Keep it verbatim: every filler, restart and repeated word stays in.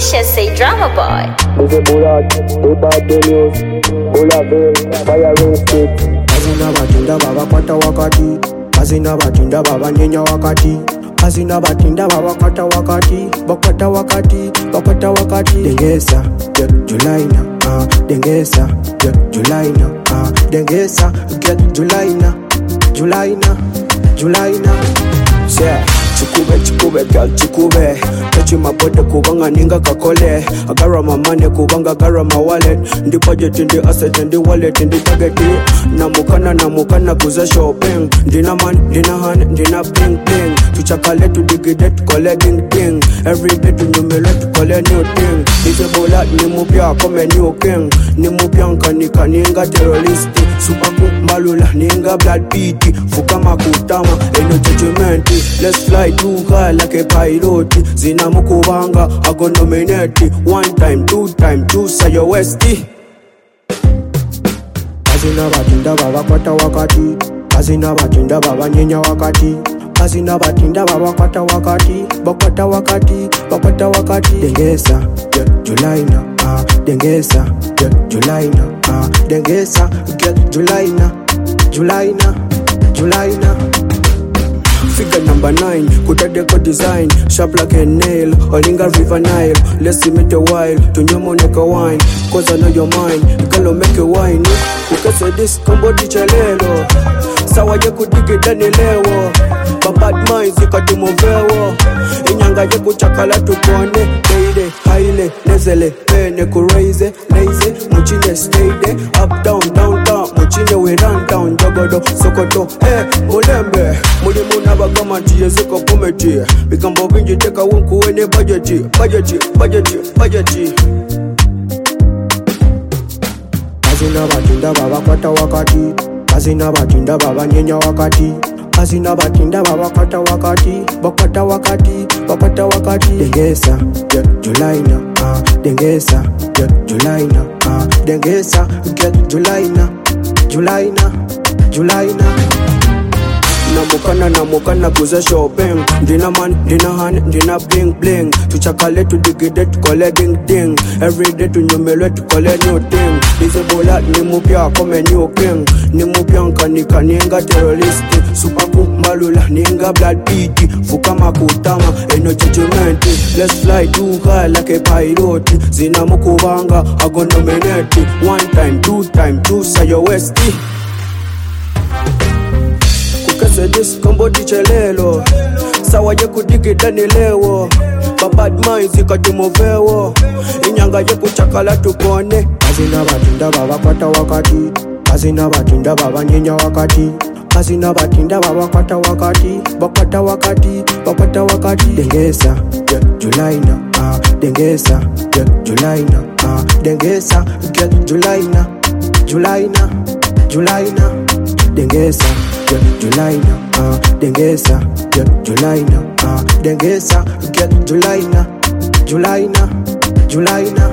Tisha say drama boy. Bize Burak, we bad the news. Bulaville, fire ring street. Hazina batinda baba kwata wakati. Hazina batinda baba nyenya wakati. Hazina batinda baba kwata wakati. Bakwata wakati, bakwata wakati. Dengesa, get Julaina, ah. Dengesa, get Julaina, ah. Dengesa, get Julaina, Julaina, Julaina. Yeah. Chikube, chikube, girl, chikube. Tachi mapode kubanga ninga kakole. Agara mamane kubanga agara ma wallet. Ndi budget, ndi asset, ndi wallet, ndi target. Namukana, namukana kuza shopping. Ndina man, ndina hand, ndina bling bling. Tuchakale tu digide tukole ding ding. Every day tu nyumele tukole new thing. Ise bolat ni mupya kome new king. Ni mupya nkanika ninga terroristi. Subaku malula ninga blood beat. Fukama kutama eno judgment. Let's fly too high like a pilot. Zina mukubanga, I go nominate. One time, two time, two say your westy. Hazina batinda baba kwata wakati. Hazina batinda baba nyenya wakati. Hazina batinda baba kwata wakati. Bakwata wakati, bakwata wakati. Dengesa, get Julaina, ah. Dengesa, get Julaina, ah. Dengesa, get Julaina, Julaina, Julaina. Figure number nine, kutadeko design. Sharp like a nail, Olinga River Nile. Let's see it a while, to nyomoneka wine. Cause I know your mind, girl make a wine. Ukase this, combo tichalelo. Sawa ye kudigi dani lewo. Bad minds, ikatimovewo. Inyanga ye kuchakala tukone. Deide, haile, nezele, pene kuraise. Lazy, muchine stay there. Up, down, down, down. Muchine we run down, jogodo, sokoto. Eh, mulembe, mulimu nabagama tiye ziko kumeti. Bikambo binji teka wunku wene budgeti. Budgeti, budgeti, budgeti. Hazina batinda baba kwata wakati. Hazina batinda baba nyenya wakati. Hazina batinda baba kwata wakati. Bakwata wakati, bakwata wakati. Dengesa, get Julaina, ah. Dengesa, get Julaina, ah. Dengesa, get Julaina, Julaina, Julaina. Namukana, namukana kuza shopping. Ndina man, ndina hand, ndina bling bling. Tuchakale tu digide tukole ding ding. Every day tu nyumele tukole new thing. Ize bolat ni mupya kome new king. Ni mupya nkanika ninga terroristi. Supaku malula ninga blood beat. Fukama kutama eno judgment. Let's fly too high like a pilot. Zina mukubanga I go nominate. One time, two time, two say your westy. Kase this combo tichalelo. Sawa ye kudigi dani lewo. Bad minds ikatimovewo. Inyanga ye kuchakala tukone. Hazina batinda baba kwata wakati. Hazina batinda baba nyenya wakati. Hazina batinda baba kwata wakati. Bakwata wakati, bakwata wakati. Dengesa, get Julaina, ah. Dengesa, get Julaina, ah. Dengesa, get Julaina, Julaina, Julaina. Dengesa, get Julaina, ah. Dengesa, get Julaina, ah. Dengesa, get Julaina, Julaina, Julaina.